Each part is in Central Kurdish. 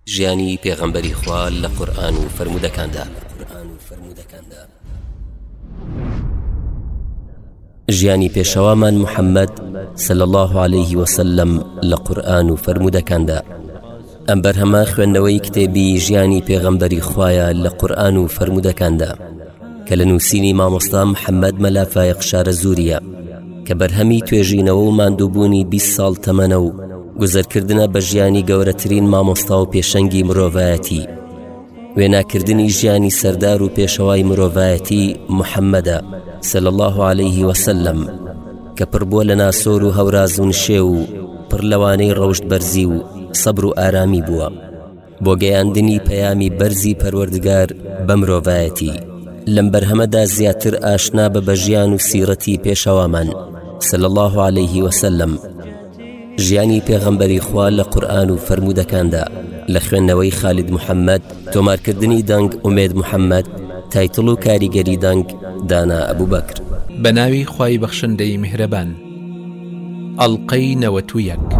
ژیانی پێغەمبەری خوا لە قورئان و فرموودەکاندا. ژیانی پێشەوامان محەممەد صلی الله عليه وسلم لە قورئان و فرموودەکاندا. ئەم بەرهەمە خوێندنەوەی کتێبی ژیانی پێغەمبەری خوایە لە قورئان و فرموودەکاندا کە لە نووسینی مامۆستا محەممەد مەلافایق شارەزووریە کە بەرهەمی توێژینەوە و ماندووبوونی 20 ساڵ تەمەنە و گوزەرکردنە بە ژیانی گەورەترین مامۆستا و پێشەنگی مرۆڤایەتی، وێناکردنی ژیانی سەردار و پێشەوای مرۆڤایەتی محەممەدە صلی الله عليه وسلم کە پڕبووە لە ناسۆر و هەوراز و نشێ و پڕ لەوانەی ڕەوشت بەرزی و سەبر و ئارامی بووە بۆ گەیاندنی پەیامی بەرزی پەروەردگار بە مرۆڤایەتی. لەم بەرهەمەدا زیاتر ئاشنا بە ژیان و سیرەتی پێشەوامان صلی الله عليه وسلم، ژیانی پێغەمبەری خوا لە قورئان و فرموودەکاندا لە خوێندنەوەی خالید محەممەد، تۆمارکردنی دەنگ ئومێد محەممەد، تایتڵ و کاریگەری دەنگ دانا ئەبوبەکر. بە ناوی خوای بەخشندەی میهرەبان. ئەڵقەی 91.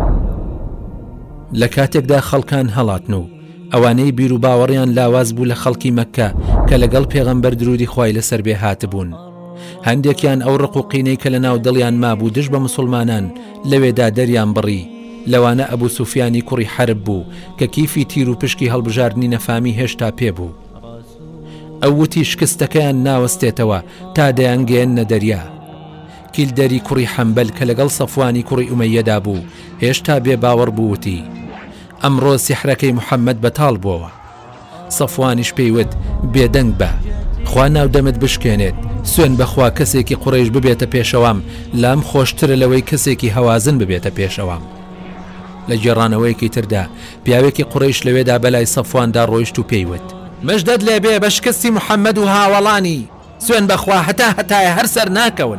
لە کاتێکدا خەڵکان هەڵاتن و ئەوانەی بیر و باوەڕیان لاواز بوو لە خەڵکی مەککە کە لەگەڵ پێغەمبەر درودی خوای لەسەر بێ هاتبوون، هەندێکیان ئەو ڕق و قینەی کە لە ناو دڵیان مابوو دژ بە مسلمانان لەوێدا دەریان بڕی. لەوانە ئەبوو سوفیانی کوڕی حەرب بوو کە کیفی تیر و پشکی هەڵبژاردنی نەفامی هێشتا پێبوو. ئەو وتی شکستەکەیان ناوەستێتەوە تا دەیانگەێنە دەریا. کیلدەری کوڕی حەمبەل کە لەگەڵ سەفوانی کوڕی ئومەیەدا بوو هێشتا بێ باوەڕ بووتی ئەمڕۆ سیحرەکەی محەممەد بەتاڵ بووەوە. سەفوانیش پێیوت بێدەنگ بە، خوا ناودەمت بشکێنێت، سوێن بەخوا کەسێکی قوڕیش ببێتە پێشەوام لام خۆشترە لەوەی کەسێکی هەوازن ببێتە پێشەوام. لە جێڕانەوەیەکی تردا پیاوێکی قوڕیش لەوێدا بەلای سەفواندا ڕۆیشت و پێیوت مەژدەت لێبێ بە شکستی محەممەد و هاوەڵانی، سوێن بەخوا هەتایە هەر سەر ناکەون.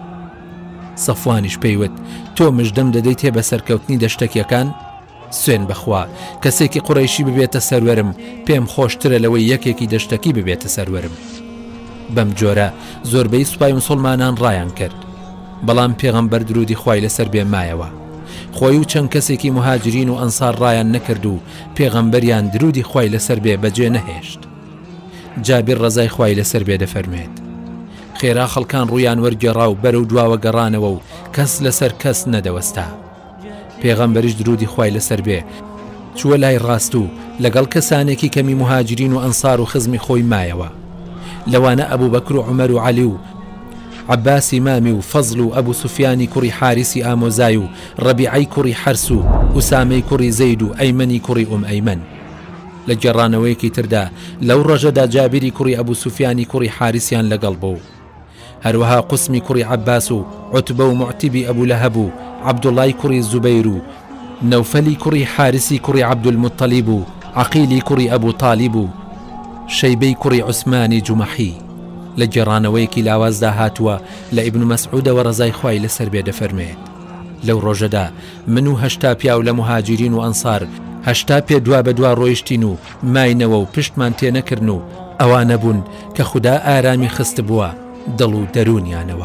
سەفوانیش پێیوت تۆ مژدەم دەدەیت هێ بە سەرکەوتنی دەشتەکیەکان؟ سوێن بەخوا کەسێکی قوڕیشی ببێتە سەروەرم پێم خۆشترە لەوەی یەکێکی دەشتەکی ببێتە سەروەرم. بەم جۆرە زۆربەی سوپای مسلمانان ڕایان کرد، بەڵام پێغەمبەر درودی خوای لەسەر بێ مایەوە. خۆی و چەند کەسێکی مهاجرین و ئەنسار ڕایان نەکرد و پێغەمبەریان درودی خوای لەسەر بێ بەجێ نەهێشت. جابر ڕەزای خوای لەسەر بێ دەفەرمێت خێرا خەڵکان ڕوویان وەرگێڕا و بەرەو دواوە گەڕانەوە و کەس لەسەر کەس نەدەوەستا. پێغەمبەریش درودی خوای لەسەر بێ چووە لای ڕاست و لەگەڵ کەسانێکی کەمی مهاجرین و ئەنسار و خزمی خۆی مایەوە. لەوانە ئەبوبەکر و عومەر و عەلی و عەباسی مامی و فەزڵ و ئەبوو سوفیانی کوڕی حارسی ئامۆزای و ڕەبیعەی کوڕی حەرس و ئوسامەی کوڕی زەید و ئەیمەنی کوڕی ئەیمەن. لە گێڕانەوەیەکی تردا لەو ڕەژەدا جابری کوڕی ئەبوو سوفیانی کوڕی حارسیان لەگەڵ بوو، هەروەها قوسمی کوڕی عەباس و عوتبە و معتیبی ئەبوو لەهەب و عەبدوڵای کوڕی زوبەیر و نەوفەلی کوڕی حارسی کوڕی عەبدولموتەلیب و عەقیلی کوڕی ئەبوو تالیب و شەیبەی کوڕی عوسمانی جومەحی. لە گێڕانەوەیەکی لاوازدا هاتووە لە ئیبن مەسعودەوە ڕەزای خوای لەسەر بێ دەفەرمێت لەو ڕۆژەدا من و 80 پیاو لە مهاجرین و ئەنسار 80 پێ دوا بە دوا ڕۆیشتین و ماینەوە و پشتمان تێ نەکردن و ئەوانە بوون کە خودا ئارامی خست بووە دڵ و دەرونیانەوە.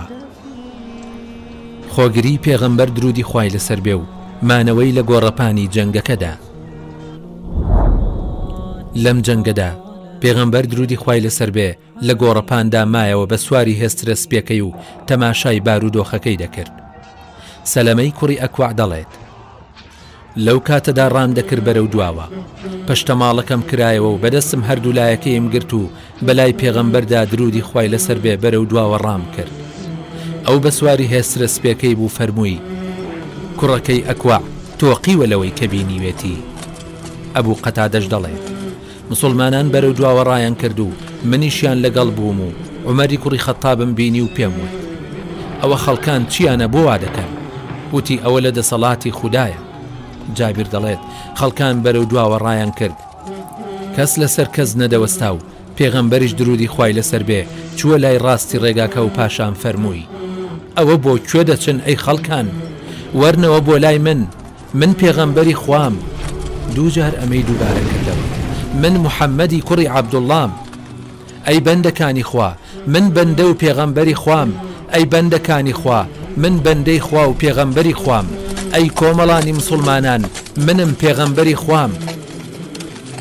خۆگری پێغەمبەر درودی خوای لەسەر بێ و مانەوەی لە گۆڕەپانی جەنگەکەدا. لەم جەنگەدا پێغەمبەر درودی خوای لەسەر بێ لە گۆڕەپاندا مایەوە بە سواری هێسترە سپێکەی و تەماشای بارودۆخەکەی دەکرد. سەلەمەی کوڕی ئەکوع دەڵێت لەو کاتەدا ڕام دەکرد بەرەو دواوە، پەشتەماڵەکەم کرایەوە و بەدەستم هەردوو لایەکەیم گرت و بەلای پێغەمبەردا درودی خوای لەسەر بێ بەرەو دواوە ڕام کرد. ئەو بە سواری هێسترە سپێکەی بوو فەرمووی کوڕەکەی ئەکوع تۆقیوە لەوەی کە بینیوێتی. ئەبوو قەتادەش دەڵێت مسلمانان بەرەو دواوە ڕایان کرد و منیشیان لەگەڵ بووم و عومەری کوڕی خەتابم بینی و پێم وت ئەوە خەڵکان چیانە بۆ وا دەکەن؟ وتی ئەوە لە دەسەڵاتی خودایە. جابر دەڵێت خەڵکان بەرەو دواوە ڕایان کرد، کەس لەسەر کەس نەدەوەستا و پێغەمبەریش درودی خوای لەسەر بێ چووە لای ڕاستی ڕێگاکە و پاشان فەرمووی ئەوە بۆ کوێ دەچن ئەی خەڵکان؟ وەرنەوە بۆ لای من پێغەمبەری خوام. دووجار ئەمەی دووبارە کردەوە من محەممەدی کوڕی عەبدوڵڵام. ئەی بەندەکانی خوا من بەندە و پێغەمبەری خوام. ئەی بەندەکانی خوا من بەندەی خوا و پێغەمبەری خوام. ئەی کۆمەڵانی مسلمانان منم پێغەمبەری خوام.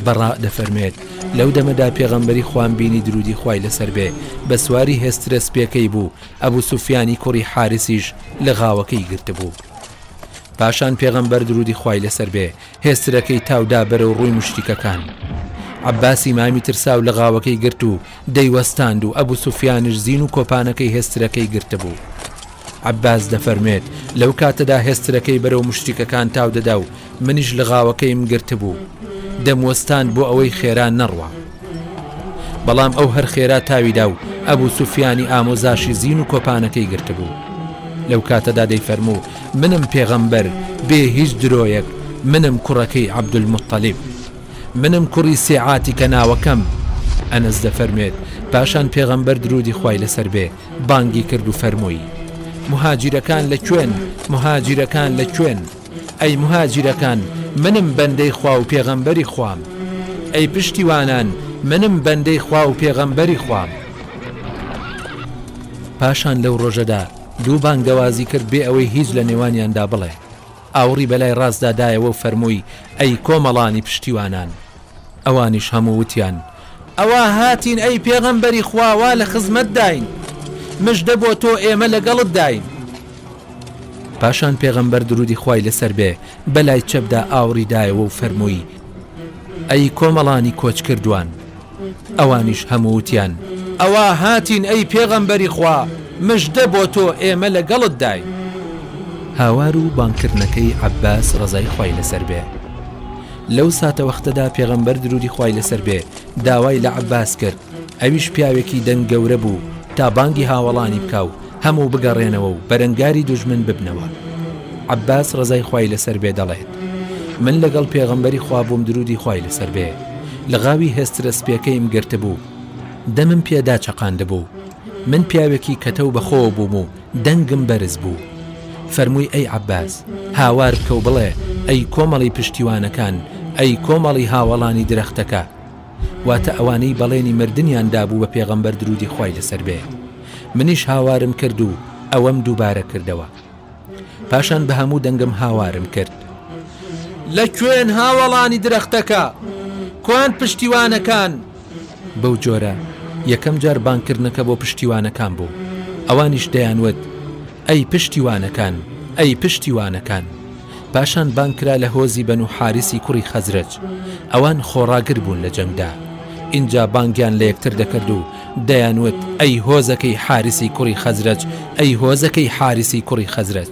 بەڕا دەفەرمێت لەو دەمەدا پێغەمبەری خوان بینی درودی خوای لەسەر بێ بە سواری هێسترە سپێکەی بوو ئەبوو سوفیانی کوڕی حارسیش لە غاوەکەی گرتبوو. پاشان پێغەمبەر درودی خوای لەسەر بێ هێسترەکەی تاودا بەرەو ڕووی مشتیکەکان. عەباسی مامی ترساو لە غاوەکەی گرت و دەیوەستاند و ئەبوو سوفیانش زین و کۆپانەکەی هێسترەکەی گرتبوو. عەباس دەفەرمێت لەو کاتەدا هێسترەکەی بەرەو مشتیکەکان تاو دەدا و منیش لە غاوەکەیم گرتبوو دەموەستان بۆ ئەوەی خێران نەڕوە. بەڵام ئەو هەر خێرا تاویدا و ئەبوو سوفیانی ئامۆزاشی زین و کۆپانەکەی گرتبوو. لەو کاتەدا دەیفەرموو منم پێغەمبەر بێ هیچ درۆیەک، منم کوڕەکەی عەبدولموتەلیب، منم کوڕی سێعاتی کە ناوەکەم. ئەنەس دەفەرمێت پاشان پێغەمبەر درودی خوای لەسەر بێ بانگی کرد و فەرمووی مهاجرەکان لەکوێن؟ مهاجرەکان لەکوێن؟ ئەی مهاجرەکان منم بەندەی خوا و پێغەمبەری خوام، ئەی پشتیوانان منم بەندەی خوا و پێغەمبەری خوام. پاشان لەو ڕۆژەدا دوو بانگەوازی کرد بێ ئەوەی هیچ لە نێوانیاندا بڵێ. ئاوڕی بەلای ڕاستدادایەوە و فەرمووی ئەی کۆمەڵانی پشتیوانان. ئەوانیش هەموو وتیان ئەوە هاتین ئەی پێغەمبەری خواوا لە خزمەت داین، مژدە بۆ تۆ ئێمە لەگەڵت داین. پاشان پێغەمبەر درودی خوای لەسەر بێ بەلای چەپدا ئاوڕی دایەوە و فەرمووی ئەی کۆمەڵانی کۆچ کردوان. ئەوانیش هەموو وتیان ئەوە هاتین ئەی پێغەمبەری خوا، مژدە بۆ تۆ ئێمە لەگەڵت داین. هاوار و بانکردنەکەی عەباس ڕزای خوای لەسەر بێ. لەو ساتە وەختەدا پێغەمبەر درودی خوای لەسەر بێ داوای لە عەباس کرد ئەویش پیاوێکی دەنگ گەورە بوو تا بانگی هاوڵانی بکە و هەموو بگەڕێنەوە و بەرەنگاری دوژمن ببنەوە. عەباس ڕزای خوای لەسەر بێ دەڵێت من لەگەڵ پێغەمبەری خوا بووم درودی خوای لەسەر بێ لە غاوی هێسترە سپێکەیم گرتبوو، دەمم پێدا چەقاندبوو، من پیاوێکی کەتەو بەخۆ بووم و دەنگم بەرز بوو. فەرمووی ئەی عەباس هاوار بکە و بڵێ ئەی کۆمەڵی پشتیوانەکان، ئەی کۆمەڵی هاوڵانی درەختەکە. واتە ئەوانەی بەڵێنی مردنیان دابوو بە پێغەمبەر درودی خوای لەسەر بێ. منیش هاوارم کرد و ئەوەم دووبارە کردەوە. پاشان بە هەموو دەنگم هاوارم کرد لەکوێن هاوڵانی درەختەکە؟ کوان پشتیوانەکان؟ بەو جۆرە یەکەم جار بانکردنەکە بۆ پشتیوانەکان بوو. ئەوانیش دەیانوت ئەی پشتیوانەکان، ئەی پشتیوانەکان. پاشان بانکرا لە هۆزی بەنو حارسی کوڕی خەزرەج. ئەوان خۆڕاگر بوون لە جەنگدا. اینجا بانگیان لە یەکتر دەکرد و دەیانوت ئەی هۆزەکەی حارسی کوڕی خەزرەج، ئەی هۆزەکەی حارسی کوڕی خەزرەج.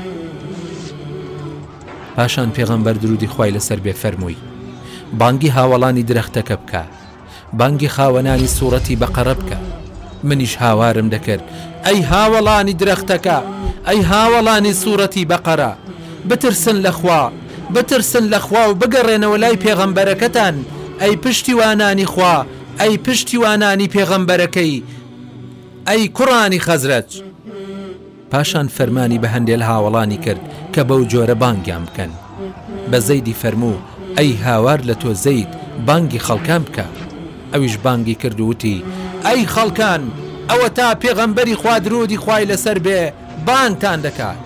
پاشان پێغەمبەر درودی خوای لەسەر بێ فەرمووی بانگی هاوڵانی درەختەکە بکە، بانگی خاوەنانی سوورەتی بەقەرە بکە. منیش هاوارم دەکرد ئەی هاوڵانی درەختەکە، ئەی هاوڵانی سوورەتی بەقەرە، بترسن لەخوا، بترسن لەخوا و بگەڕێنەوە لای پێغەمبەرەکەتان، ئەی پشتیوانانی خوا، ئەی پشتیوانانی پێغەمبەرەکەی، ئەی کوڕانی خەزرەج. پاشان فەرمانی بە هەندێک هاوڵانی کرد کە بەو جۆرە بانگیان بکەن. بە زەیدی فەرموو ئەی هاوار لە تۆ زەید بانگی خەڵکان بکە. ئەویش بانگی کرد و وتی ئەی خەڵکان ئەوە تا پێغەمبەری خوا درودی خوای لەسەر بێ بانگتان دەکات.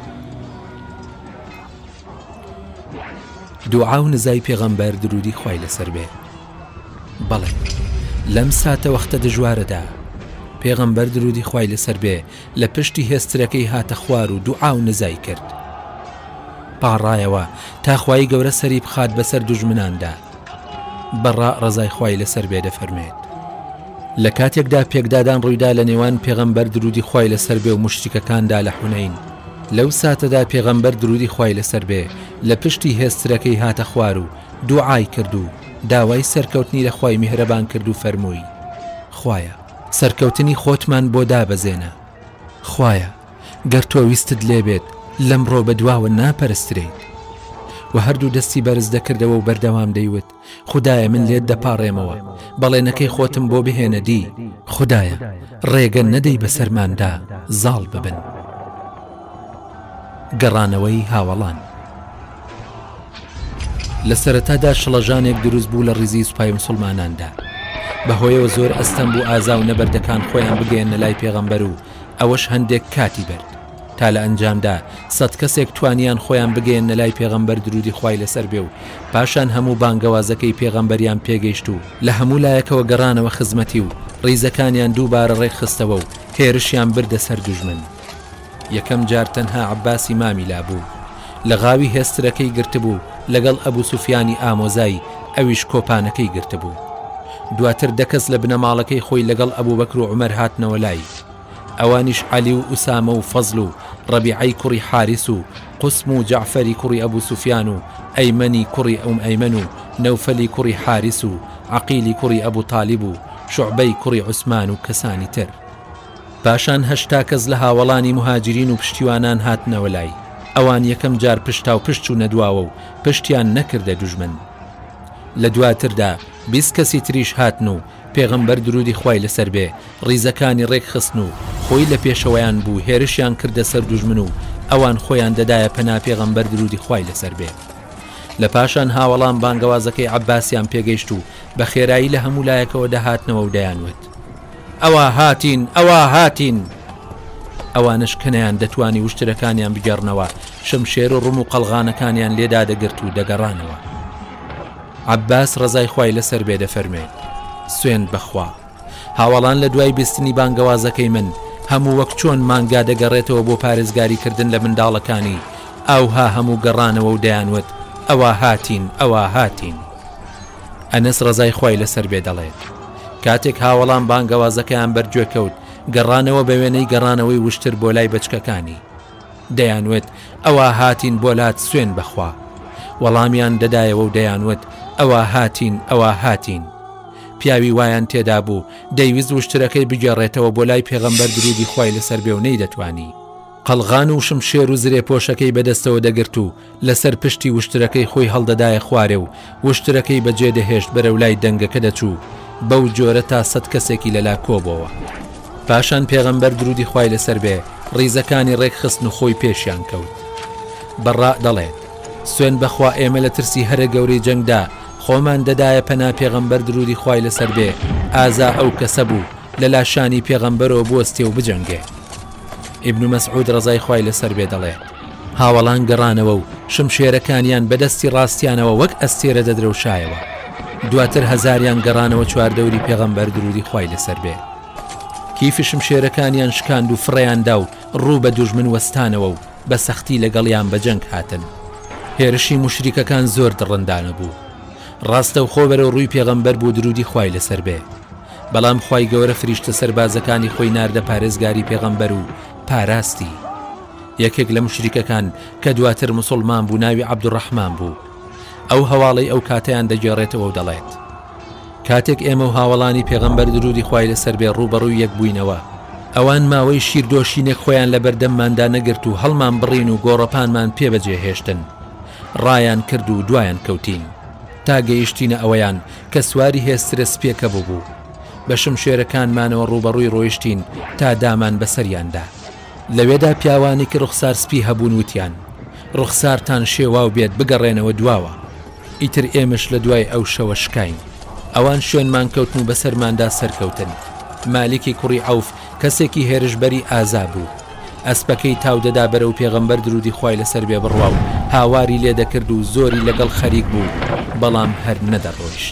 دوعا و نزای پێغەمبەر درودی خوای لەسەر بێ. بەڵێ لەم ساتە وەختە دژوارەدا پێغەمبەر درودی خوای لەسەر بێ لە پشتی هێسترەکەی هاتە خوار و دوعا و نزای کرد. پاڕایەوە تا خوای گەورە سەری بخات بەسەر دوژمناندا. بەڕا ڕزای خوای لەسەر بێ دەفەرمێت لە کاتێکدا پێکدادان ڕوویدا لە نێوان پێغەمبەر درودی خوای لەسەر بێ و مشتیکەکاندا لە حونەین. لەو ساتەدا پێغەمبەر درودی خوای لەسەر بێ لە پشتی هێسترەکەی هاتە خوار و دوعای کرد و داوای سەرکەوتنی لە خوای میهرەبان کرد و فەرمووی خوایە سەرکەوتنی خۆتمان بۆ دابەزێنە. خوایە گەر تۆ ویستت لێبێت لەمڕۆ بە دواوە ناپەرسترێت. و هەردوو دەستی بەرز دەکردەوە و بەردەوام دەیوت خودایە من لێت دەپاڕێمەوە، بەڵێنەکەی خۆتم بۆ بهێنە دی. خودایە ڕێگە نەدەی بەسەرماندا زاڵ ببن. گەڕانەوەی هاوڵان. لە سەرەتادا شڵەژانێک دروست بوو لە ڕیزی سوپای موسڵماناندا. بەهۆیەوە زۆر ئەستەم بوو ئازا و نەبەردەکان خۆیان بگەێنە لای پێغەمبەر و ئەوەش هەندێک کاتی برد تا لە ئەنجامدا 100 کەسێک توانیان خۆیان بگەێنە لای پێغەمبەر درودی خوای لەسەر بێ و پاشان هەموو بانگەوازەکەی پێغەمبەریان پێگەیشت و لە هەموو لایەکەوە گەڕانەوە خزمەتی و ڕیزەکانیان دووبارە ڕێکخستەوە و هێرشیان بردە سەر دوژمن. یەکەم جار تەنها عەباسی مامی لابوو، لە غاوی هێسترەکەی گرتبوو لەگەڵ ئەبوو سوفیانی ئامۆزایی ئەویش کۆپانەکەی گرتبوو. دواتر دەکەس لە بنەماڵەکەی خۆی لەگەڵ ئەبوو بەکر و عومەر هاتنەوە لای، ئەوانیش عەلی و ئوسامە و فەزڵ و ڕەبیعەی کوڕی حارس و قوسم و جەعفەری کوڕی ئەبوو سوفیان و ئەیمەنی کوڕی ئەیمەن و نەوفەلی کوڕی حارس و عەقیلی کوڕی ئەبوو تاالب و شوعبەی کوڕی عوسمان و کەسانی تر. پاشان 8 کەس لە هاوڵانی مهاجرین و پشتیوانان هاتنەوە لای، ئەوان یەکەم جار پشتا و پشت و نەدواوە و پشتیان نەکردە دوژمن. لە دواتردا 20 کەسی تریش هاتن و پێغەمبەر درودی خوای لەسەر بێ ڕیزەکانی ڕێک خستن و خۆی لە پێشەوەیان بوو، هێرشیان کردە سەر دوژمن و ئەوان خۆیان دەدایە پەنا پێغەمبەر درودی خوای لەسەر بێ. لە پاشان هاوڵان بانگەوازەکەی عەباسیان پێگەیشت و بە خێرایی لە هەموو لایەکەوە دەهاتنەوە و دەیانوت ئەوە هاتین، ئەوە هاتین. ئەوانش کەنەیان دەتوانی وشترەکانیان بگەڕنەوە، شمشێر و ڕوم و قەڵغانەکانیان لێدا دەگرت و دەگەڕانەوە. عەباس ڕەزای خوای لەسەر بێ دەفەرمێت سوێن بەخوا، هاوڵان لە دوای بیستنی بانگەوازەکەی من هەموو وەک چۆن مانگا دەگەڕێتەوە بۆ پارێزگاریکردن لە منداڵەکانی، ئاوها هەموو گەڕانەوە و دەیانوت ئەوە هاتین، ئەوە هاتین. ئەنەس ڕەزای خوای لەسەر بێ دەڵێت کاتێک هاوڵان بانگەوازەکەیان بەرگوێ کەوت گەڕانەوە بە وێنەی گەڕانەوەی وشتر بۆ لای بچکەکانی، دەیانوت ئەوە هاتین بۆلات سوێن بەخوا، وەڵامیان دەدایەوە و دەیانوت ئەوە هاتین، ئەوە هاتین. پیاوی وایان تێدا بوو دەیویست وشترەکەی بگەڕێتەوە بۆ لای پێغەمبەر درودی خوای لەسەر بێ و نەیدەتوانی. قەڵغان و شمشێر و زرێ پۆشەکەی بەدەستەوە دەگرت و لەسەر پشتی وشترەکەی خۆی هەڵدەدایە خوارێ و وشترەکەی بەجێ دەهێشت بەرەو لای دەنگەکە دەچوو، بەو جۆرە تا 100 کەسێکی لەلا کۆبەوە. پاشان پێغەمبەر درودی خوای لەسەر بێ ڕیزەکانی ڕێک خستن و خۆی پێشیان کەوت. بەڕا دەڵێت سوێن بەخوا ئێمە لە ترسی هەرە گەورەی جەنگدا خۆمان دەدایە پەنا پێغەمبەر درودی خوای لەسەر بێ ئازا ئەو کەسە بوو لە لاشانی پێغەمبەرەوە بوەستێ و بجەنگێ. ئیبن مەسعود ڕەزای خوای لەسەر بێ دەڵێت هاوڵان گەڕانەوە و شمشێرەکانیان بەدەستی ڕاستیانەوە وەک ئەستێرە دەدرەوشایەوە. دواتر هەزاریان گەڕانەوە چواردەوری پێغەمبەر درودی خوای لەسەر بێ. کیفی شمشێرەکانیان شکاند و فڕێیاندا و ڕوو بە دوژمن وەستانەوە و بە سەختی لەگەڵیان بە جەنگ هاتن. هێرشی مشریکەکان زۆر دڕندانە بوو. ڕاستە و خۆ بەرەو ڕووی پێغەمبەر بوو درودی خوای لەسەر بێ، بەڵام خوای گەورە فریشتە سەربازەکانی خۆی ناردە پارێزگاری پێغەمبەر و پاراستی. یەکێک لە مشریکەکان کە دواتر موسڵمان بوو ناوی عەبدوڕەحمان بوو، ئەو هەواڵەی ئەو کاتەیان دەگێڕێتەوە و دەڵێت کاتێک ئێمە و هاوڵانی پێغەمبەر درودی خوای لەسەر بێ ڕووبەڕووی یەک بووینەوە، ئەوان ماوەی شیردۆشینێک خۆیان لە بەردەمماندا نەگرت و هەڵمان بڕین و گۆڕەپانمان پێبەجێهێشتن، ڕایان کرد و دوایان کەوتین تا گەیشتینە ئەوەیان کە سواری هێسترە سپێکە بوو. بە شمشێرەکانمانەوە ڕوبەڕووی ڕۆیشتین تا دامان بەسەریاندا. لەوێدا پیاوانی کە ڕوخسار سپی هەبوون وتیان ڕوخسارتان شێواو بێت بگەڕێنەوە دواوە، ئیتر ئێمەش لە دوای ئەو شەوە شکاین. ئەوان شوێنمان کەوتن و بەسەرماندا سەرکەوتن. مالیکی کوڕی عەوف کەسێکی هێرشبەری ئازا بوو، ئەسپەکەی تاو دەدا بەرەو پێغەمبەر درودی خوای لەسەر بێ بڕوا و هاواری لێ دەکرد و زۆری لەگەڵ خەریک بوو، بەڵام هەر نەدەڕۆیشت.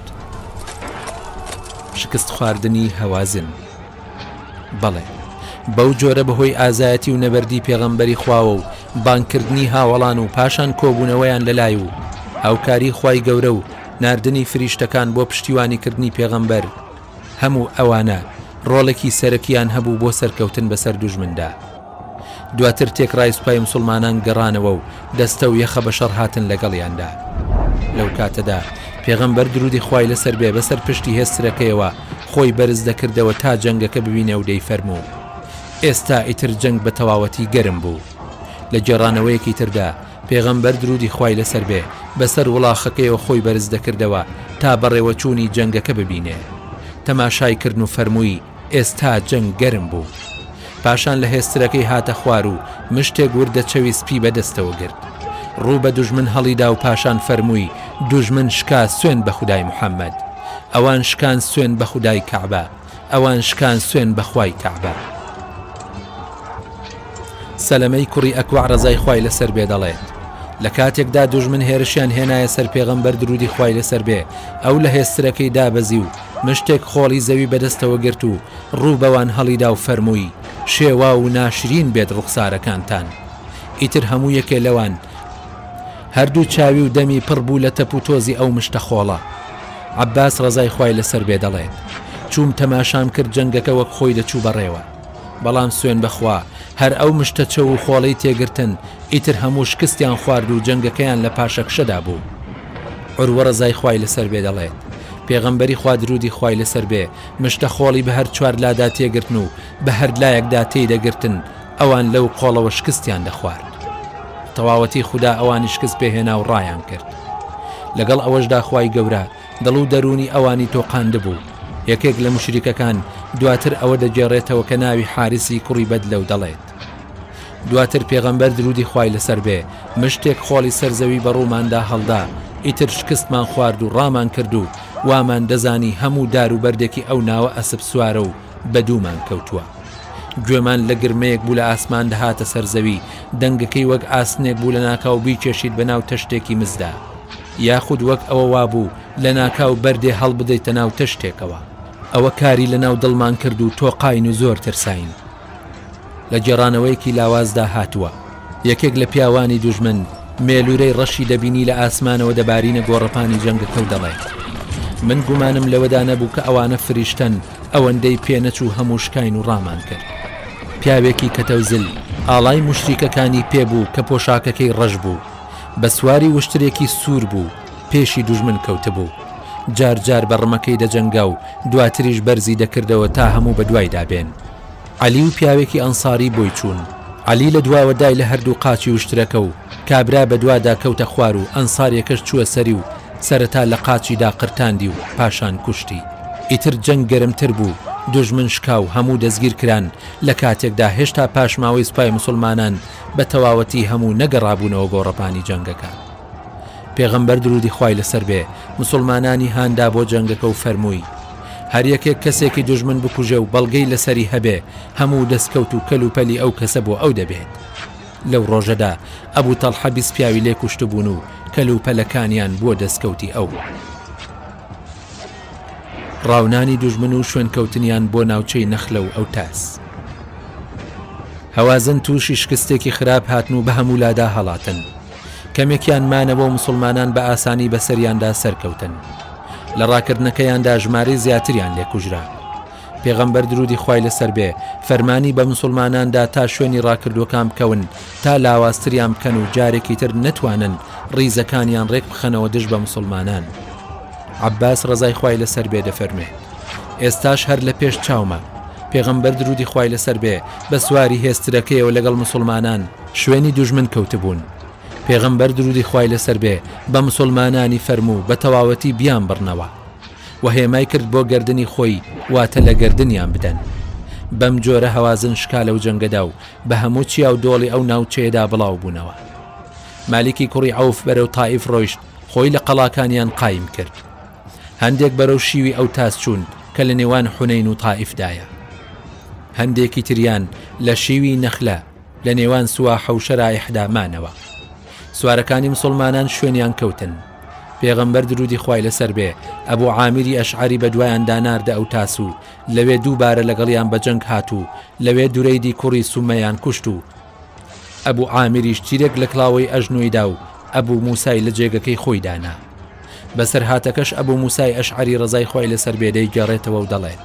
شکست خواردنی هەوازن. بەڵێ بەو جۆرە بەهۆی ئازایەتی و نەبەردی پێغەمبەری خواوە و بانکردنی هاوڵان و پاشان کۆبوونەوەیان لەلای و هاوکاری خوای گەورە و ناردنی فریشتەکان بۆ پشتیوانیکردنی پێغەمبەر، هەموو ئەوانە ڕۆڵێکی سەرەکیان هەبوو بۆ سەرکەوتن بەسەر دوژمندا. دواتر تێکڕای سوپای موسڵمانان گەڕانەوە و دەستە و یەخە بە شەڕ هاتن لەگەڵیاندا. لەو کاتەدا پێغەمبەر درودی خوای لەسەر بێ بەسەر پشتی هێسترەکەیەوە خۆی بەرز دەکردەوە تا جەنگەکە ببینێ و دەیفەرموو ئێستا ئیتر جەنگ بە تەواوەتی گەرم بوو. لە جێڕانەوەیەکی تردا پێغەمبەر درودی خوای لەسەر بێ بەسەر وڵاخەکەیەوە خۆی بەرز دەکردەوە تا بەڕێوەچوونی جەنگەکە ببینێ. تەماشای کردن و فەرمووی ئێستا جەنگ گەرم بوو. پاشان لە هێسترەکەی هاتە خوار و مشتێک وردە چەوی سپی بەدەستەوە گرت، ڕوو بە دوژمن هەڵیدا و پاشان فەرمووی دوژمن شکا سوێن بە خودای محەممەد، ئەوان شکان سوێن بە خودای کەعبە، ئەوان شکان سوێن بە خوای کەعبە. سەلەمەی کوڕی ئەکوع ڕەزای خوای لەسەر بێ دەڵێت لە کاتێکدا دوژمن هێرشیان هێنایە سەر پێغەمبەر درودی خوای لەسەر بێ ئەو لە هێسترەکەی دابەزی و مشتێک خۆڵی زەوی بەدەستەوە گرت و ڕوو بەوان هەڵیدا و فەرمووی شێوا و ناشرین بێت ڕوخسارەکانتان. ئیتر هەموو یەکێ لەوان هەردوو چاوی و دەمی پڕ بوو لە تەپ و تۆزی ئەو مشتە خۆڵە. عەباس ڕەزای خوای لەسەر بێ دەڵێت چوم تەماشام کرد جەنگەکە وەک خۆی دەچوو بەڕێوە، بەڵام سوێن بەخوا هەر ئەو مشتە چە و خۆڵەی تێگرتن ئیتر هەموو شکستیان خوارد و جەنگەکەیان لە پاشەکشەدا بوو. عروە ڕەزای خوای لەسەر بێ دەڵێت پێغەمبەری خوا درودی خوای لەسەر بێ مشتە خۆڵی بە هەر چوار لادا تێگرتن و بە هەر لایەکدا تێدەگرتن ئەوان لەو قۆڵەوە شکستیان دەخوارد. تەواوەتی خوددا ئەوانی شکست پێهێنا و ڕایان کرد. لەگەڵ ئەوەشدا خوای گەورە دڵ و دەرونی ئەوانی تۆقاند بوو. یەکێک لە مشریکەکان دواتر ئەوە دەگێڕێتەوە کە ناوی حارسی کوڕی بەدلەو دەڵێت. دواتر پێغەمبەر درودی خوای لەسەر بێ مشتێک خۆڵی سەرزەوی بە ڕووماندا هەڵدا ئیتر شکستمان خوارد و ڕامان کرد و وامان دەزانی هەموو دار و بەردێکی ئەو ناوە ئەسب سوارە و بەدوومان کەوتووە. گوێمان لە گرمەیەک بوو لە ئاسمان دەهاتە سەرزەوی دەنگەکەی وەک ئاسنێک بوو لە ناکاو بیکێشید بەناو تەشتێکی مزدا، یاخود وەک ئەوە وابوو لە ناکاو بەردێ هەڵ بدەیتە ناو تەشتێکەوە. ئەوە کاری لە ناو دڵمان کرد و تۆقاین و زۆر ترساین. لە جێڕانەوەیەکی لاوازدا هاتووە یەکێک لە پیاوانی دوژمن مێلوورەی ڕەشی دەبینی لە ئاسمانەوە دەبارینە گۆڕەپانی جەنگەکە و دەڵێت من گومانم لەوەدا نەبوو کە ئەوانە فریشتن ئەوەندەی پێنەچوو هەموو شکاین و ڕامان کرد. پیاوێکی کەتەوزل ئاڵای مشریکەکانی پێبوو کە پۆشاکەکەی ڕەش بوو، بە سواری وشترێکی سوور بوو، پێشی دوژمن کەوتە بوو، جار جار بەڕمەکەی دەجەنگا و دواتریش بەرزی دەکردەوە تا هەموو بە دوای دابێن. عەلی و پیاوێکی ئەنساری بۆی چوون. عەلی لە دواوە دای لە هەردوو قاچی وشترەکە و کابرا بە دوادا کەوتە خوار و ئەنساریەکەش چووە سەری و سەرەتا لە قاچیدا قرتاندی و پاشان کوشتی. ئیتر جەنگ گەرمتر بوو، دوژمن شکاو هەموو دەستگیر کران لە کاتێکدا هێشتا پاشماوەی سوپای مسلمانان بە تەواوەتی هەموو نەگەڕابوونەوە گۆڕەپانی جەنگەکە. پێغەمبەر درودی خوای لەسەر بێ مسلمانانی هاندا بۆ جەنگەکە و فەرمووی هەر یەکێک کەسێکی دوژمن بکوژە و بەڵگەی لەسەری هەبێ هەموو دەستکەوت و کەلوپەلی ئەو کەسە بۆ ئەو دەبێت. لەو ڕۆژەدا ئەبوو تەڵحە 20 پیاوی لێ کوشتبوون و کەلوپەلەکانیان بۆ دەستکەوتی ئەو. ڕاونانی دوژمن و شوێنکەوتنیان بۆ ناوچەی نەخلە و ئەو تاس. هەوازن تووشی شکستێکی خراپ هاتن و بە هەموو لادا هەڵاتن. کەمێکیان مانەوە و مسلمانان بە ئاسانی بەسەریاندا سەرکەوتن. لە ڕاکردنەکەیاندا ژمارەی زیاتریان لێ کوژرا. پێغەمبەر درودی خوای لەسەر بێ فەرمانی بە مسلماناندا تا شوێنی ڕاکردوەکان بکەون تا لاوااستریان بکەن و جارێکی تر نەتوانن ڕیزەکانیان ڕێک بخەنەوە دژ بە مسلمانان. عەباس ڕەزای خوای لەسەر بێ دەفەرمێ ئێستاش هەر لە پێش چاومە پێغەمبەر درودی خوای لەسەر بێ بە سواری هێسترەکەیەوە لەگەڵ مسلمانان شوێنی دوژمن کەوتبوون. پێغەمبەر درودی خوای لەسەر بێ بە مسلمانانی فەرموو بە تەواوەتی بیان بڕنەوە و هێمای کرد بۆ گردنی خۆی واتە لە گردنیان بدەن. بەم جۆرە هەوازن شکالە و جەنگەدا و بە هەموو چیا و دۆڵی ئەو ناوچەیەدا بڵاو بوونەوە. مالیکی کوڕی عەوف بەرەو تائیف ڕۆیشت خۆی لە قەڵاکانیان قایم کرد. هەندێک بەرەو شیوی ئەو تاس چوون کە لە نێوان حونەین و تائیفدایە. هەندێکی تریان لە شیوی نەخلە لە نێوان سواحە و شەرائیحدا مانەوە. سوارەکانی مسلمانان شوێنیان کەوتن. پێغەمبەر درودی خوای لەسەر بێ ئەبوو عامیری ئەشعەری بە دوایان داناردە ئەو تاس و لەوێ دووبارە لەگەڵیان بە جەنگ هاتوو لەوێ دوورەیدی کوڕی سومەیان کوشت و ئەبوو عامیریش تیرێک لە کڵاوەی ئەژنۆیدا و ئەبوو موسای لە جێگەکەی خۆی دانا. بەسەر هاتەکەش ئەبوو موسای ئەشعەری ڕەزای خوای لەسەر بێ دەیگەڕێتەوە و دەڵێت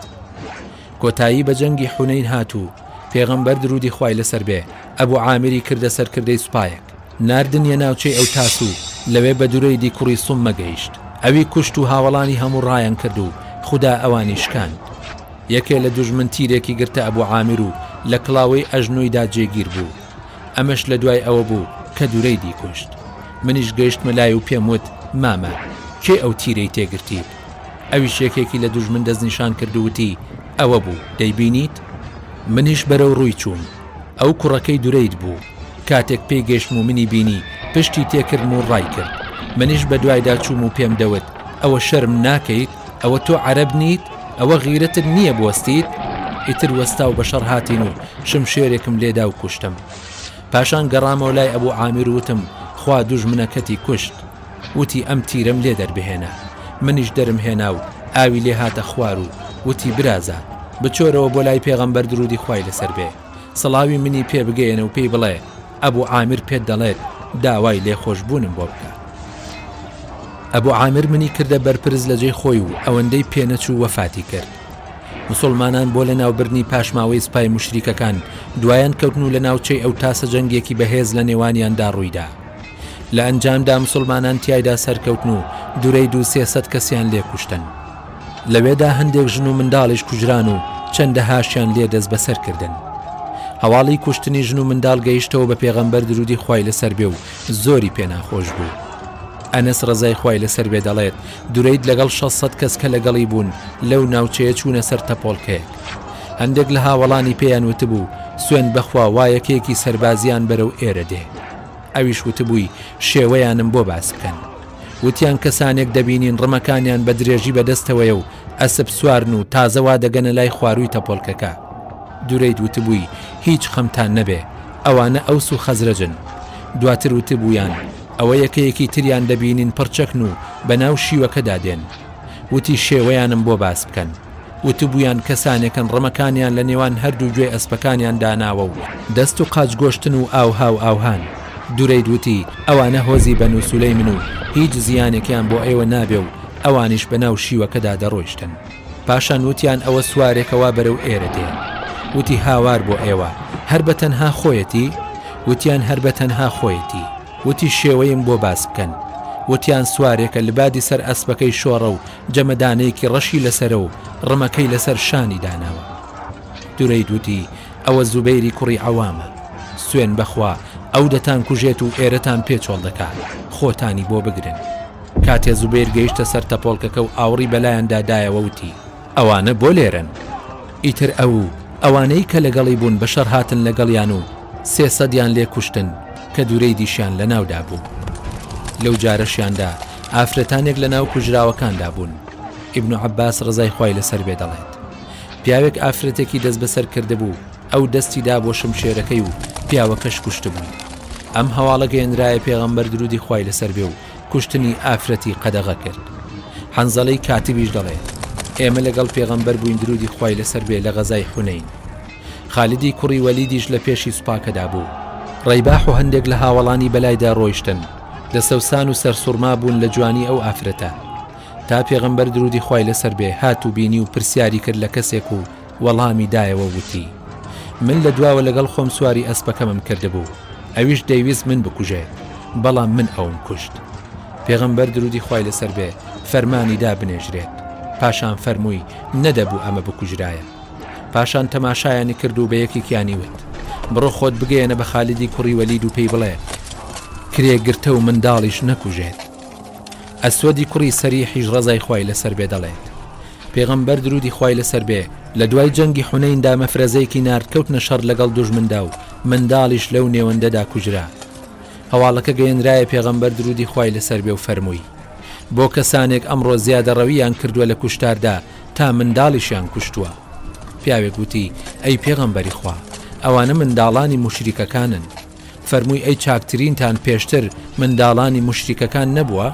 کۆتایی بە جەنگی حونەین هاتوو. پێغەمبەر درودی خوای لەسەر بێ ئەبوو عامیری کردە سەرکردەی سوپایەک ناردنیە ناوچەی ئەو تاس و لەوێ بە دوورەیدی کوڕی سوممە گەیشت. ئەوی کوشت و هاوڵانی هەموو ڕایان کرد و خوددا ئەوانی شکاند. یەکێ لە دوژمن تیرێکی گرتە ئەبوو عامیر و لە کڵاوەی ئەژنۆیدا جێگیر بوو. ئەمەش لە دوای ئەوە بوو کە دوورەیدی کوشت. منیش گەیشتمە لای و پێم وت مامە کێ ئەو تیرەی تێگرتیت؟ ئەویش یەکێکی لە دوژمن دەستنیشان کردووتی ئەوە بوو دەیبینیت؟ منیش بەرەو ڕووی چوون. ئەو کوڕەکەی دوورەیت بوو. کاتێک پێی گەیشتم و منی بینی پشتی تێکردم و ڕای کرد. منیش بە دوایدا چووم و پێم دەوت ئەوە شەرم ناکەیت؟ ئەوە تۆ عەرەب نیت؟ ئەوە غیرەتت نییە بوەستیت؟ ئیتر وەستا و بەشەڕ هاتین و شمشێرێکم لێدا و کوشتم. پاشان گەڕامەوە لای ئەبوو عامیر وتم خوا دوژمنەکەتی کوشت. وتی ئەم تیرم لێ دەربهێنا. منیش دەرم هێنا و ئاوی لێ هاتە خوار و وتی برازە بچۆرەوە بۆ لای پێغەمبەر درودی خوای لەسەر بێ سڵاوی منی پێ بگەێنە و پێی بڵێ ئەبوو عامیر پێت دەڵێت داوای لێخۆشبوونم بۆ بکە. ئەبوو عامیر منی کردە بەرپرس لە جێی خۆی و ئەوەندەی پێنەچوو وەفاتی کرد. مسلمانان بۆ لە ناوبردنی پاشماوەی سوپای مشریکەکان دوایان کەوتن و لە ناوچەی ئەو تاسە جەنگێکی بەهێز لە نێوانیاندا ڕوویدا. لە ئەنجامدا مسلمانان تیایدا سەرکەوتن و دوورەی 200 کەسیان لێ کوشتن. لەوێدا هەندێک ژن و منداڵیش کوژران و چەندەهاشیان لێ دەست بەسەر کردن. هەواڵی کوشتنی ژن و منداڵ گەیشتەوە بە پێغەمبەر درودی خوای لەسەر بێ و زۆری پێناخۆش بوو. ئەنەس ڕەزای خوای لەسەر بێ دەڵێت دوورەیت لەگەڵ 600 کەس کە لەگەڵی بوون لەو ناوچەیە چوونە سەر تەپۆڵکەیەک. هەندێک لە هاوڵانی پێیان وتبوو سوێن بەخوا وایەکێکی سەربازیان بەرەو ئێرە دێ. ئەویش وتبووی شێوەیانم بۆ باس بکەن. وتیان کەسانێک دەبینین ڕمەکانیان بە درێژی بەدەستەوەیە و ئەسب سوارن و تازەوا دەگەنە لای خواروی تەپۆڵکەکە. دوورەیت وتبووی هیچ خەمتان نەبێ ئەوانە ئەوس و خەزرەجن. دواتر وتبوویان ئەوە یەکەیەکی تریان دەبینین پڕچەکن و بەناو شیوەکەدا دێن. وتی شێوەیانم بۆ باس بکەن. وتبوویان کەسانێکن ڕمەکانیان لە نێوان هەردوو گوێ ئەسپەکانیان داناوە و دەست و قاچ گۆشتن و ئاوها و ئاوهان. دوورەیت وتی ئەوانە هۆزی بەنو سولەیمن و هیچ زیانێکیان بۆ ئێوە نابێ و ئەوانیش بەناو شیوەکەدا دەڕۆیشتن. پاشان وتیان ئەوە سوارێکەوە بەرەو ئێرە دێ. وتی هاوار بۆ ئێوە هەر بە تەنها خۆیەتی؟ وتیان هەر بە تەنها خۆیەتی. وتی شێوەیم بۆ باس بکەن. وتیان سوارێکە لەبادی سەر ئەسپەکەی شۆڕە و جەمەدانەیەکی ڕەشی لەسەرە و ڕمەکەی لەسەر شانی داناوە. دوورەیت وتی ئەوە زوبەیری کوڕی عەوامە. سوێن بەخوا ئەو دەتان کوژێت و ئێرەتان پێچۆڵ دەکات خۆتانی بۆ بگرن. کاتێ زوبەیر گەیشتە سەر تەپۆڵکەکە و ئاوڕی بەلایەندا دایەوە وتی ئەوانە بۆ لێرن. ئیتر ئەوانەی کە لەگەڵی بوون بەشەر هاتن لەگەڵیان و 300یان لێ کوشتن کە دوورەی دیشیان لە ناودا بوو. لەو جارەشیاندا ئافرەتانێک لە ناو کوژراوەکاندا بوون. ئیبن عەباس ڕزای خوای لەسەر بێ دەڵێت پیاوێک ئافرەتێکی دەست بەسەر کرده بوو ئەو دەستیدا بۆ شمشێرەکەی و پیاوەکەش کوشت بوو. ئەم هەواڵە گەیەنرایە پێغەمبەر درودی خوای لەسەر بێ و کوشتنی ئافرەتی قەدەغە کرد. حەنزەڵەی کاتیبیش دەڵێت ئێمە لەگەڵ پێغەمبەر بووین درودی خوای لەسەر بێ لە غەزای حونەین. خالیدی کوڕی وەلیدیش لە پێشی سوپاکەدا بوو. ڕەیباح و هەندێک لە هاوڵانی بەلایدا ڕۆیشتن لە سەوسان و سەرسوڕما بوون لە جوانی ئەو ئافرەتە تا پێغەمبەر درودی خوای لەسەر بێ هات و بینی و پرسیاری کرد لە کەسێک و وەڵامی دایەوە وتی من لە دواوە لەگەڵ خۆم سواری ئەسپەکەمم کرده بوو ئەویش دەیویست من بکوژێت بەڵام من ئەوم کوشت. پێغەمبەر درودی خوای لەسەر بێ فەرمانی دا بنێژرێت. پاشان فەرمووی نەدەبوو ئەمە بکوژرایە. پاشان تەماشایانی کرد و بە یەکێکیانی وت بڕۆ خۆت بگەێنە بە خالیدی کوڕی وەلید و پێی بڵێ کرێگرتە و منداڵیش نەکوژێت. ئەسوەدی کوڕی سەریحیش ڕەزای خوای لەسەر بێ دەڵێت پێغەمبەر درودی خوای لەسەر بێ لە دوای جەنگی حونەیندا مەفرەزەیەکی ناردکەوتنە شەڕ لەگەڵ دوژمندا و منداڵیش لەو نێوەندەدا کوژرا. هەواڵەکە گەیەنرایە پێغەمبەر درودی خوای لەسەر بێ و فەرمووی بۆ کەسانێک ئەمڕۆ زیادەڕەویان کردووە لە کوشتاردا تا منداڵیشیان کوشتووە. پیاوێک گوتی ئەی پێغەمبەری خوا ئەوانە منداڵانی مشریکەکانن. فەرمووی ئەی چاکترینتان پێشتر منداڵانی مشریکەکان نەبووە؟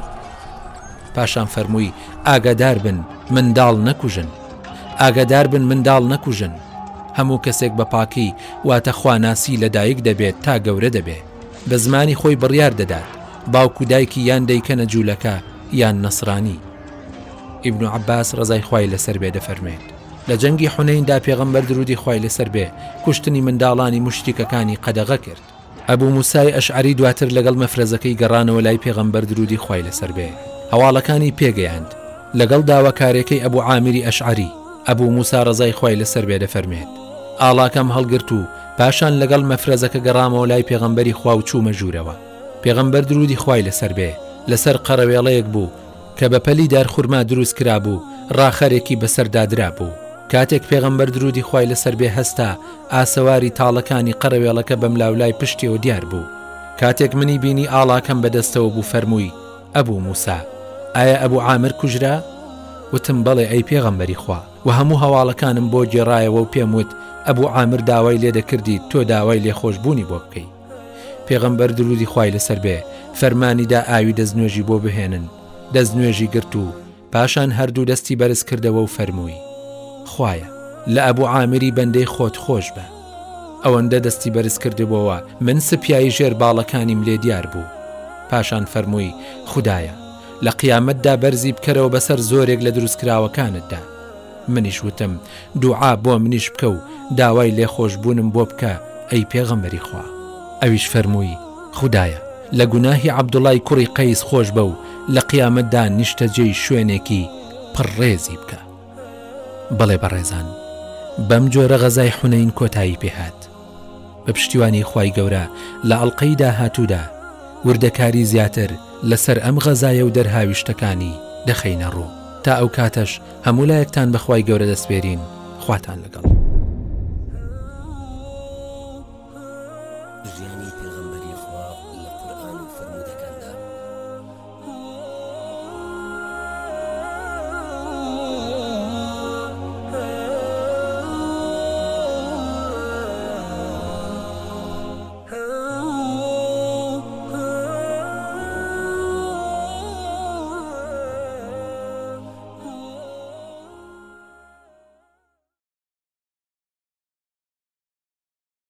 پاشان فەرمووی ئاگادار بن منداڵ نەکوژن. ئاگادار بن منداڵ نەکوژن. هەموو کەسێک بە پاکی واتە خواناسی لەدایک دەبێت تا گەورە دەبێت. بە زمانی خۆی بڕیار دەدات باوکو دایکی یان دەیکەنە جوولەکە یان نەسرانی. ئیبن عەباس ڕەزای خوای لەسەر بێ دەفەرمێت لە جەنگی حونەیندا پێغەمبەر درودی خوای لەسەر بێ کوشتنی منداڵانی مشریکەکانی قەدەغە کرد. ئەبوو موسای ئەشعەری دواتر لەگەڵ مەفرەزەکەی گەڕانەوە لای پێغەمبەر درودی خوای لەسەر بێ. هەواڵەکانی پێگەیاند لەگەڵ داواکارێکەی ئەبوو عامیری ئەشعەری. ئەبوو موسا ڕەزای خوای لەسەر بێ دەفەرمێت ئاڵاکەم هەڵگرت و پاشان لەگەڵ مەفرەزەکە گەڕامەوە لای پێغەمبەری خوا و چوومە ژوورەوە. پێغەمبەر درودی خوای لەسەر بێ لەسەر قەرەوێڵەیەک بوو کە بە پەلی دارخورما دروست کرا بوو ڕاخەرێکی بەسەردادرا بوو. کاتێک پێغەمبەر درودی خوای لەسەر بێ هەستا ئاسەواری تاڵەکانی قەرەوێڵەکە بەم لاولای پشتیەوە دیار بوو. کاتێک منی بینی ئاڵاکەم بەدەستەوە بوو فەرمووی ئەبوو موسا ئایا ئەبوو عامر کوژرا؟ وتم بەڵێ ئەی پێغەمبەری خوا و هەموو هەواڵەکانم بۆ گێڕایەوە و پێم وت ئەبوو عامر داوای لێ دەکردی تۆ داوای لێخۆشبوونی بۆ بکەی. پێغەمبەر درودی خوای لەسەر بێ فەرمانیدا ئاوی دەستنوێژی بۆ بهێنن. دەستنوێژی گرت و پاشان هەردوو دەستی بەرز کردەوە و فەرمووی خوایە لە ئەبوو عامری بەندەی خۆت خۆش بە. ئەوەندە دەستی بەرز کردبەوە من سپیایی ژێر باڵەکانیم لێ دیار بوو. پاشان فەرمووی خوددایە لە قیامەتدا بەرزی بکەرەوە بەسەر زۆرێک لە دروستکراوەکانتدا. منیش وتم دوعا بۆ منیش بکە و داوای لێخۆشبوونم بۆ بکە ئەی پێغەمبەری خوا. ئەویش فەرمووی خوددایە لە گوناهی عەبدوڵای کوڕی قەیس خۆش بە و لە قیامەتدا نیشتەجێی شوێنێکی پڕڕێزی بکە. بەڵێ بەڕێزان بەم جۆرە غەزای حونەین کۆتایی پێهات. بە پشتیوانی خوای گەورە لە ئەڵقەی داهاتوودا وردەکاری زیاتر لەسەر ئەم غەزایە و دەرهاویشتەکانی دەخەینە ڕوو. تا ئەو کاتەش هەموو لایەکتان بەخوای گەورە دەسپێرین. خواتان لەگەڵ.